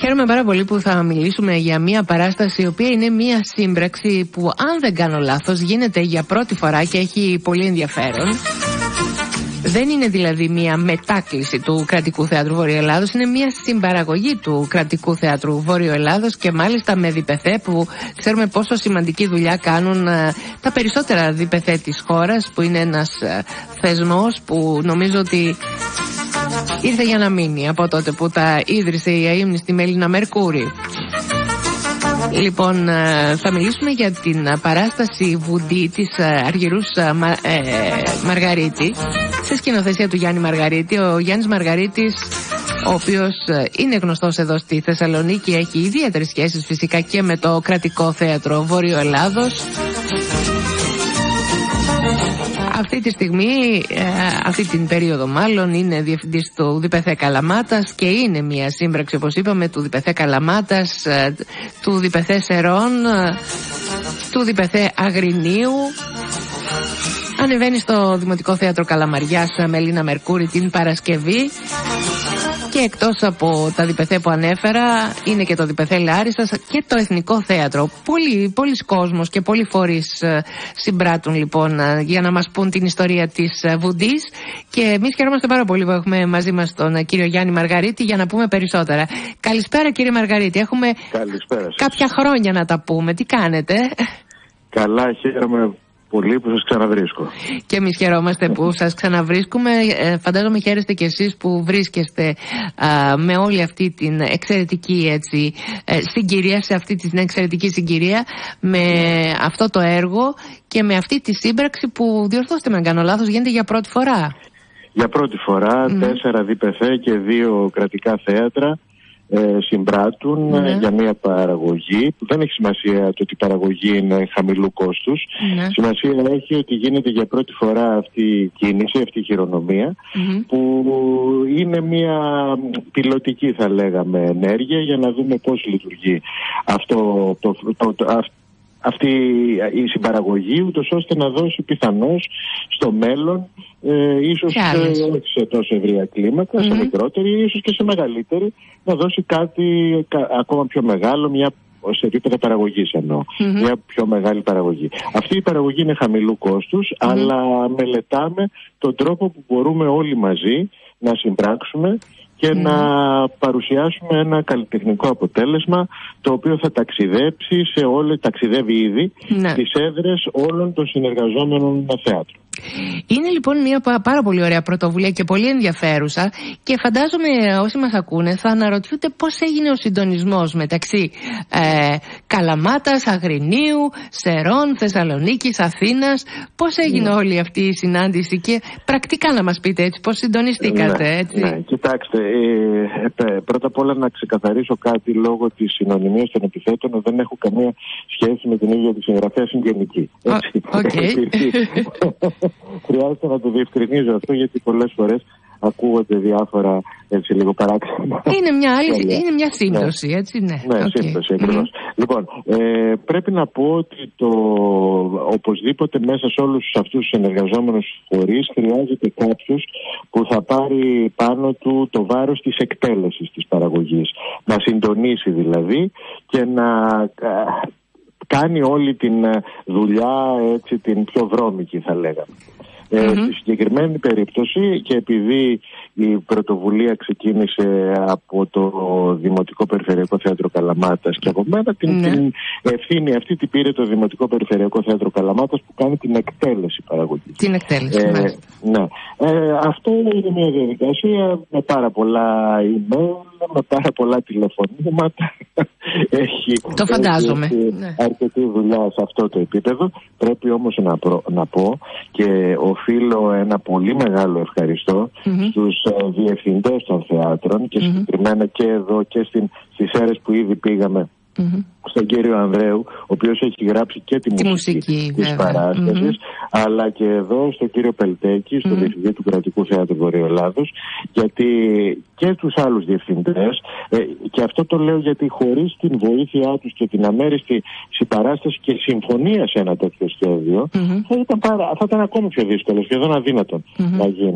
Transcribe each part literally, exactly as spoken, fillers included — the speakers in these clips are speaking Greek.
Χαίρομαι πάρα πολύ που θα μιλήσουμε για μια παράσταση η οποία είναι μια σύμπραξη που, αν δεν κάνω λάθος, γίνεται για πρώτη φορά και έχει πολύ ενδιαφέρον. Δεν είναι δηλαδή μια μετάκληση του Κρατικού Θεάτρου Βόρειο Ελλάδος, είναι μια συμπαραγωγή του Κρατικού Θεάτρου Βόρειο Ελλάδος και μάλιστα με διπεθέ που ξέρουμε πόσο σημαντική δουλειά κάνουν ε, τα περισσότερα διπεθέ της χώρας, που είναι ένας ε, θεσμός που νομίζω ότι ήρθε για να μείνει από τότε που τα ίδρυσε η αείμνηστη Μέλινα Μερκούρη. Λοιπόν, θα μιλήσουμε για την παράσταση Βουντή της Αργυρούς ε, Μαργαρίτη, σε σκηνοθεσία του Γιάννη Μαργαρίτη. Ο Γιάννης Μαργαρίτης, ο οποίος είναι γνωστός εδώ στη Θεσσαλονίκη, έχει ιδιαίτερες σχέσεις φυσικά και με το Κρατικό Θέατρο Βόρειο Ελλάδος. Αυτή τη στιγμή, αυτή την περίοδο μάλλον, είναι διευθυντής του διπεθέ Καλαμάτας και είναι μια σύμπραξη, όπως είπαμε, του διπεθέ Καλαμάτας, του διπεθέ Σερών, του διπεθέ Αγρινίου. Ανεβαίνει στο Δημοτικό Θέατρο Καλαμαριάς Μελίνα Μερκούρη την Παρασκευή. Και εκτός από τα διπεθέ που ανέφερα, είναι και το διπεθέ Λάρισσας και το Εθνικό Θέατρο. Πολλοί, πολλοί κόσμος και πολλοί φορείς συμπράττουν λοιπόν για να μας πούν την ιστορία της Βουντής. Και εμείς χαιρόμαστε πάρα πολύ που έχουμε μαζί μας τον κύριο Γιάννη Μαργαρίτη για να πούμε περισσότερα. Καλησπέρα κύριε Μαργαρίτη, έχουμε Καλησπέρα σας. κάποια χρόνια να τα πούμε. Τι κάνετε? Καλά, χαίρομαι πολύ που σας ξαναβρίσκω. Και εμείς χαιρόμαστε που σας ξαναβρίσκουμε. Ε, φαντάζομαι χαίρεστε κι εσείς που βρίσκεστε α, με όλη αυτή την εξαιρετική έτσι, ε, συγκυρία, σε αυτή την εξαιρετική συγκυρία, με αυτό το έργο και με αυτή τη σύμπραξη που, διορθώστε με αν κάνω λάθος, γίνεται για πρώτη φορά. Για πρώτη φορά, mm. τέσσερα διπεθέ και δύο κρατικά θέατρα Ε, συμπράττουν ναι. για μια παραγωγή που δεν έχει σημασία το ότι η παραγωγή είναι χαμηλού κόστους. Ναι. Σημασία έχει ότι γίνεται για πρώτη φορά αυτή η κίνηση, αυτή η χειρονομία, mm-hmm. που είναι μια πιλωτική, θα λέγαμε, ενέργεια για να δούμε πώς λειτουργεί αυτό, το, το, το, αυ, αυτή η συμπαραγωγή, ούτως ώστε να δώσει πιθανώς στο μέλλον, Ε, ίσως ε, όχι σε τόσο ευρεία κλίμακα, mm-hmm. σε μικρότερη, ίσως και σε μεγαλύτερη, να δώσει κάτι κα, ακόμα πιο μεγάλο, μια, σε επίπεδο παραγωγής εννοώ, mm-hmm. μια πιο μεγάλη παραγωγή. Αυτή η παραγωγή είναι χαμηλού κόστους, mm-hmm. αλλά μελετάμε τον τρόπο που μπορούμε όλοι μαζί να συμπράξουμε και mm. να παρουσιάσουμε ένα καλλιτεχνικό αποτέλεσμα, το οποίο θα ταξιδέψει σε όλες, ταξιδεύει ήδη mm. στις έδρες όλων των συνεργαζόμενων θεάτρων. Είναι λοιπόν μια πάρα πολύ ωραία πρωτοβουλία και πολύ ενδιαφέρουσα, και φαντάζομαι όσοι μας ακούνε θα αναρωτιούνται πώς έγινε ο συντονισμός μεταξύ ε, Καλαμάτας, Αγρινίου, Σερών, Θεσσαλονίκης, Αθήνας. Πώς έγινε ναι. όλη αυτή η συνάντηση και πρακτικά να μας πείτε έτσι πώς συντονιστήκατε? Ναι, έτσι. Ναι, κοιτάξτε, ε, ε, πρώτα απ' όλα να ξεκαθαρίσω κάτι, λόγω της συνωνυμίας των επιθέτων δεν έχω καμία σχέση με την ίδια τη συγγραφέα συγγενική. Okay. Χρειάζεται να το διευκρινίζω αυτό, γιατί πολλές φορές ακούγονται διάφορα έτσι λίγο παράξενα. Είναι μια άλλη, είναι μια σύμπτωση, ναι. έτσι, ναι. Ναι, okay. σύμπτωση, ακριβώς. Mm-hmm. Λοιπόν, ε, πρέπει να πω ότι το, οπωσδήποτε μέσα σε όλους αυτούς τους συνεργαζόμενους φορείς χρειάζεται κάποιος που θα πάρει πάνω του το βάρος της εκτέλεσης της παραγωγής. Να συντονίσει δηλαδή και να κάνει όλη την δουλειά έτσι, την πιο βρώμικη, θα λέγαμε. Mm-hmm. Ε, στη συγκεκριμένη περίπτωση, και επειδή η πρωτοβουλία ξεκίνησε από το Δημοτικό Περιφερειακό Θέατρο Καλαμάτας και από μένα, την, mm-hmm. την ευθύνη αυτή την πήρε το Δημοτικό Περιφερειακό Θέατρο Καλαμάτας, που κάνει την εκτέλεση παραγωγής. Την εκτέλεση, ε, ναι. ε, Αυτό είναι μια διαδικασία με πάρα πολλά email, με πάρα πολλά τηλεφωνήματα. Έχει, το φαντάζομαι. Έχει ναι. αρκετή δουλειά σε αυτό το επίπεδο. Πρέπει όμως να, προ, να πω και οφείλω ένα πολύ μεγάλο ευχαριστώ mm-hmm. στους uh, διευθυντές των θεάτρων και mm-hmm. συγκεκριμένα και εδώ και στην, στις αίρες που ήδη πήγαμε, mm-hmm. στον κύριο Ανδρέου, ο οποίος έχει γράψει και τη, τη μουσική, μουσική της παράστασης, mm-hmm. αλλά και εδώ στον κύριο Πελτέκη, στον mm-hmm. διευθυντή του Κρατικού Θεάτρου Βορείου Ελλάδος, γιατί και τους άλλους διευθυντές, ε, και αυτό το λέω γιατί χωρίς την βοήθειά τους και την αμέριστη συμπαράσταση και συμφωνία σε ένα τέτοιο σχέδιο, mm-hmm. θα, ήταν πάρα, θα ήταν ακόμη πιο δύσκολο, σχεδόν αδύνατον mm-hmm. να γίνει.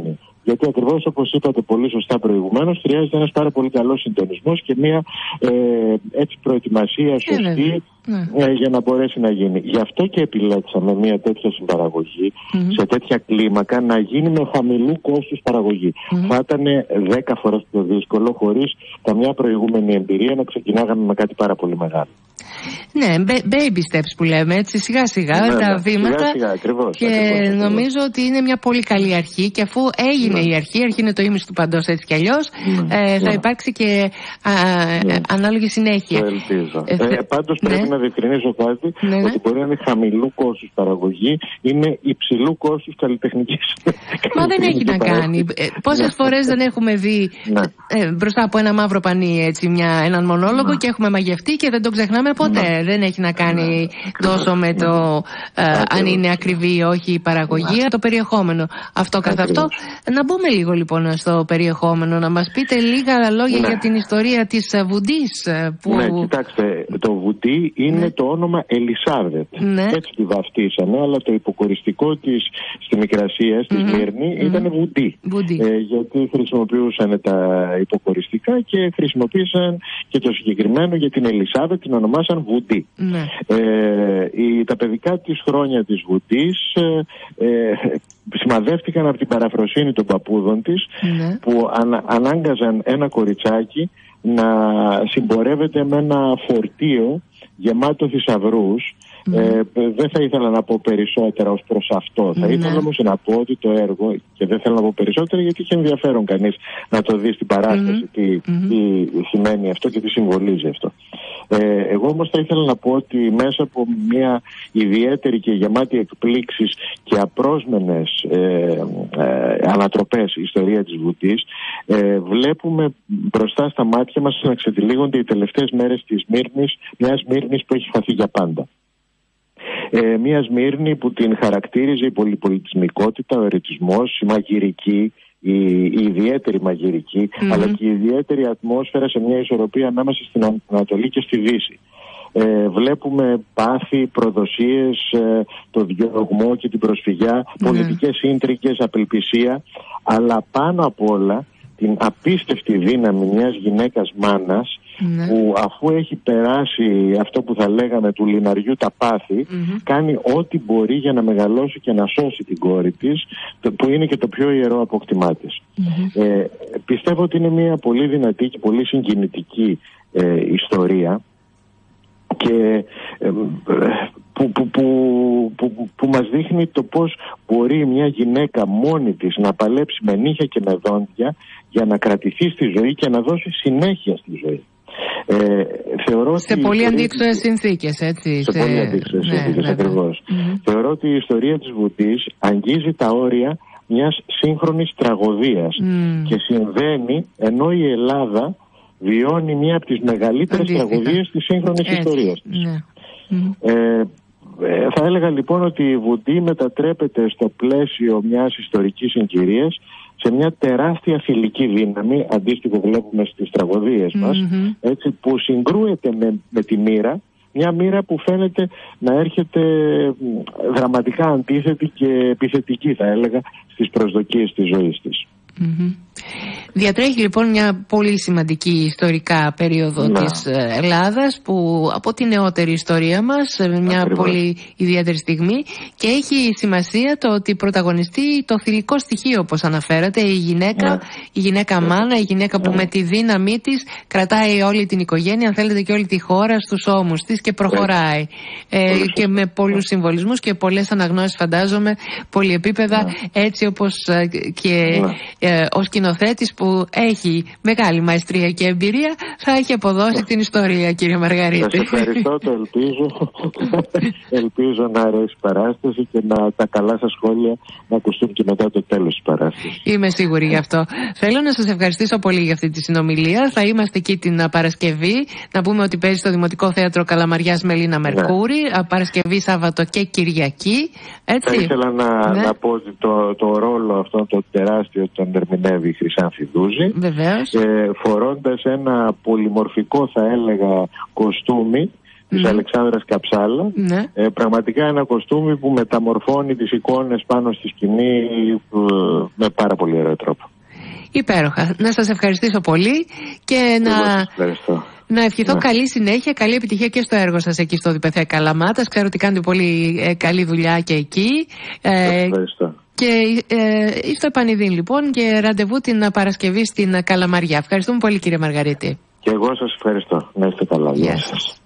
γιατί ακριβώς όπως είπατε πολύ σωστά προηγουμένως, χρειάζεται ένας πάρα πολύ καλός συντονισμός και μια ε, έτσι προετοιμασία σωστή ναι. ε, για να μπορέσει να γίνει. Γι' αυτό και επιλέξαμε μια τέτοια συμπαραγωγή mm-hmm. σε τέτοια κλίμακα να γίνει με χαμηλού κόστους παραγωγή. Mm-hmm. Θα ήταν δέκα φορές πιο δύσκολο χωρίς καμιά προηγούμενη εμπειρία να ξεκινάγαμε με κάτι πάρα πολύ μεγάλο. Ναι, baby steps που λέμε, έτσι σιγά σιγά ναι, τα ναι, βήματα σιγά, σιγά, ακριβώς, και ακριβώς, ακριβώς. νομίζω ότι είναι μια πολύ καλή αρχή και αφού έγινε ναι. η αρχή, η αρχή είναι το ίμιση του παντός έτσι κι αλλιώς ναι, ε, θα ναι. υπάρξει και α, ναι. ανάλογη συνέχεια. Το ελπίζω. Ε, ε, πάντως ναι. πρέπει να διευκρινίσω κάτι ναι, ναι. ότι μπορεί να είναι χαμηλού κόστους παραγωγή, είναι υψηλού κόστους καλλιτεχνικής. Μα δεν έχει να κάνει. Ε, πόσες ναι. φορές δεν έχουμε δει ναι. ε, μπροστά από ένα μαύρο πανί έτσι, μια, έναν μονόλογο ναι. και έχουμε μαγευτεί και δεν τον ξεχνάμε ποτέ. Ναι. Δεν έχει να κάνει ναι. τόσο με το ε, αν είναι ακριβή ή όχι η παραγωγή, ναι. το περιεχόμενο. Αυτό καθ' αυτό. Να μπούμε λίγο λοιπόν στο περιεχόμενο, να μας πείτε λίγα λόγια ναι. για την ιστορία της Βουντής. Που... Ναι, κοιτάξτε, το Βουντή είναι ναι. το όνομα Ελισάβετ. Ναι. Έτσι τη βαφτίσαμε, αλλά το υποκοριστικό της στη Μικρασία, στη mm-hmm. Σμύρνη, mm-hmm. ήταν Βουντή. Ε, γιατί χρησιμοποιούσαν τα υποκοριστικά και χρησιμοποίησαν και το συγκεκριμένο για την Ελισάβετ, την ονομάσαν Βουντή. Ναι. Ε, η, τα παιδικά της χρόνια της Βουντής ε, ε, σημαδεύτηκαν από την παραφροσύνη των παππούδων της ναι. που ανα, ανάγκαζαν ένα κοριτσάκι να συμπορεύεται με ένα φορτίο γεμάτο θησαυρούς. Mm. Ε, δεν θα ήθελα να πω περισσότερα ως προς αυτό. Mm. Θα ήθελα όμως να πω ότι το έργο, και δεν θέλω να πω περισσότερα γιατί είχε ενδιαφέρον κανείς να το δει στην παράσταση mm. τι, mm. τι σημαίνει αυτό και τι συμβολίζει αυτό. Ε, εγώ όμως θα ήθελα να πω ότι μέσα από μια ιδιαίτερη και γεμάτη εκπλήξεις και απρόσμενες ε, ε, ανατροπές ιστορία της Βουντής ε, βλέπουμε μπροστά στα μάτια μας να ξετυλίγονται οι τελευταίες μέρες της Σμύρνης, μιας Σμύρνης που έχει χαθεί για πάντα. Ε, μια Σμύρνη που την χαρακτήριζε η πολυπολιτισμικότητα, ο ερετισμός, η μαγειρική, η, η ιδιαίτερη μαγειρική, mm-hmm. αλλά και η ιδιαίτερη ατμόσφαιρα σε μια ισορροπία ανάμεσα στην Ανατολή και στη Δύση. Ε, βλέπουμε πάθη, προδοσίες, ε, το διωγμό και την προσφυγιά, mm-hmm. πολιτικές ίντρικες, απελπισία, αλλά πάνω απ' όλα την απίστευτη δύναμη μιας γυναίκας μάνας mm-hmm. που αφού έχει περάσει αυτό που θα λέγαμε του λιναριού τα πάθη mm-hmm. κάνει ό,τι μπορεί για να μεγαλώσει και να σώσει την κόρη της, που είναι και το πιο ιερό απόκτημά της. Mm-hmm. Ε, πιστεύω ότι είναι μια πολύ δυνατή και πολύ συγκινητική ε, ιστορία και ε, που, που, που, που, που μας δείχνει το πώς μπορεί μια γυναίκα μόνη της να παλέψει με νύχια και με δόντια για να κρατηθεί στη ζωή και να δώσει συνέχεια στη ζωή. Ε, θεωρώ σε πολύ ιστορία... αντίξωες συνθήκες, έτσι. Σε, σε... πολύ αντίξωες ναι, συνθήκες, ακριβώς. Mm-hmm. Θεωρώ ότι η ιστορία της Βουντής αγγίζει τα όρια μιας σύγχρονης τραγωδίας mm. και συμβαίνει ενώ η Ελλάδα βιώνει μια από τις μεγαλύτερες Αντίστοιχα. τραγωδίες της σύγχρονης έτσι. ιστορίας της. Ναι. Mm. Ε, ε, θα έλεγα λοιπόν ότι η Βουντή μετατρέπεται στο πλαίσιο μιας ιστορικής συγκυρίας σε μια τεράστια θηλυκή δύναμη, αντίστοιχο βλέπουμε στις τραγωδίες μας, mm-hmm. έτσι, που συγκρούεται με, με τη μοίρα, μια μοίρα που φαίνεται να έρχεται δραματικά αντίθετη και επιθετική, θα έλεγα, στις προσδοκίες της ζωής της. Mm-hmm. Διατρέχει λοιπόν μια πολύ σημαντική ιστορικά περίοδο να. της Ελλάδας που από τη νεότερη ιστορία μας, μια Ακριβώς. πολύ ιδιαίτερη στιγμή, και έχει σημασία το ότι πρωταγωνιστεί το θηλυκό στοιχείο, όπως αναφέρατε, η γυναίκα, να. η γυναίκα μάνα, η γυναίκα που να. με τη δύναμή της κρατάει όλη την οικογένεια, αν θέλετε και όλη τη χώρα στους ώμους της και προχωράει ε, και με πολλούς συμβολισμούς και πολλές αναγνώσεις, φαντάζομαι, πολυεπίπεδα, να. έτσι όπως ε, και ε, ο σκηνοθέτης που έχει μεγάλη μαεστρία και εμπειρία θα έχει αποδώσει την ιστορία, κύριε Μαργαρίτη. Σας ευχαριστώ, το ελπίζω. Ελπίζω να αρέσει η παράσταση και να τα καλά σας σχόλια να ακουστούν και μετά το τέλος της παράστασης. Είμαι σίγουρη γι' αυτό. Θέλω να σας ευχαριστήσω πολύ για αυτή τη συνομιλία. Θα είμαστε εκεί την Παρασκευή. Να πούμε ότι παίζει στο Δημοτικό Θέατρο Καλαμαριάς Μελίνα Μερκούρη. Ναι. Παρασκευή, Σάββατο και Κυριακή. Έτσι. Θα ήθελα να, ναι. να πω ότι το, το ρόλο αυτό το τεράστιο τον ερμηνεύει η Χρυσάνθη Δούζη. Βεβαίως. Ε, φορώντας ένα πολυμορφικό, θα έλεγα, κοστούμι της ναι. Αλεξάνδρας Καψάλα. Ναι. Ε, πραγματικά ένα κοστούμι που μεταμορφώνει τις εικόνες πάνω στη σκηνή ε, με πάρα πολύ ωραίο τρόπο. Υπέροχα. Να σας ευχαριστήσω πολύ και να, να ευχηθώ ναι. καλή συνέχεια, καλή επιτυχία και στο έργο σας εκεί στο ΔΠΘ Καλαμάτας. Ξέρω ότι κάνετε πολύ ε, καλή δουλειά και εκεί. Ε, ευχαριστώ. Και ε, στο επανειδήν λοιπόν και ραντεβού την Παρασκευή στην Καλαμαριά. Ευχαριστούμε πολύ κύριε Μαργαρίτη. Και εγώ σας ευχαριστώ. Να είστε καλά. Γεια σας.